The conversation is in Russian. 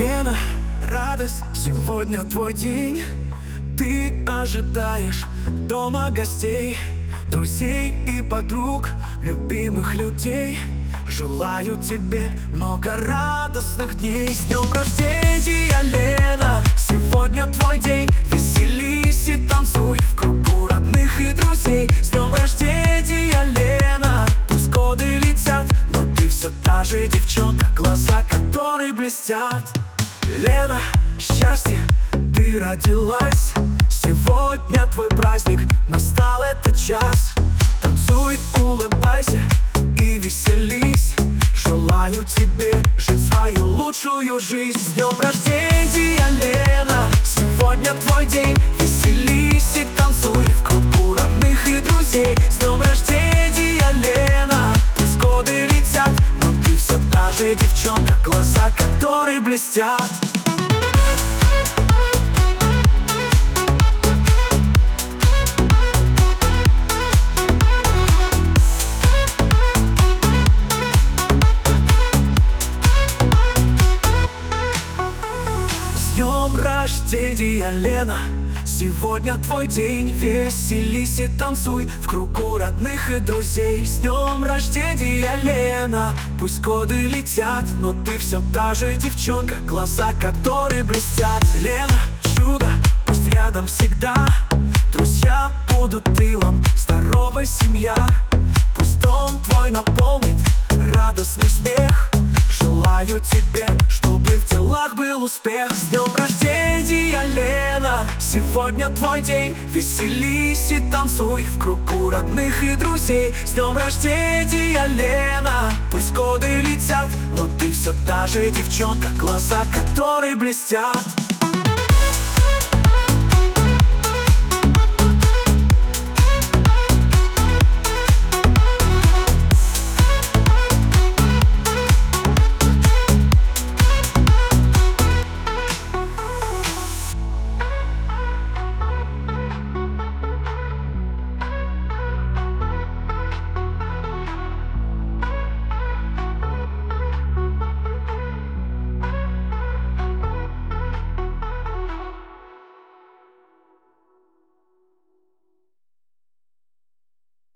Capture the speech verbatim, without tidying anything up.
Лена, радость, сегодня твой день. Ты ожидаешь дома гостей, друзей и подруг, любимых людей. Желаю тебе много радостных дней. С днем рождения, Лена! Сегодня твой день. Веселись и танцуй в кругу родных и друзей. С днем рождения, Лена! Пусть годы летят, но ты все та же девчонка, глаза которой блестят. Лена, счастье, ты родилась. Сегодня твой праздник, настал этот час. Танцуй, улыбайся и веселись. Желаю тебе жить свою лучшую жизнь. С днем рождения, Лена! Сегодня твой день. Веселись и танцуй в кругу родных и друзей. С днем рождения, Лена! Пусть годы летят, но ты все та же девчонка, глаза которой блестят. С днем рождения, Лена! Сегодня твой день. Веселись и танцуй в кругу родных и друзей. С днем рождения, Лена! Пусть годы летят, но ты все та же девчонка, глаза которой блестят. Лена, чудо, пусть рядом всегда. Друзья будут тылом, здоровая семья. Пусть дом твой наполнит радостный смех. Желаю тебе, чтобы в делах был успех. С днем рождения, Лена! Сегодня твой день. Веселись и танцуй в кругу родных и друзей. С днем рождения, Лена! Пусть годы летят, но ты все та же девчонка, глаза которой блестят.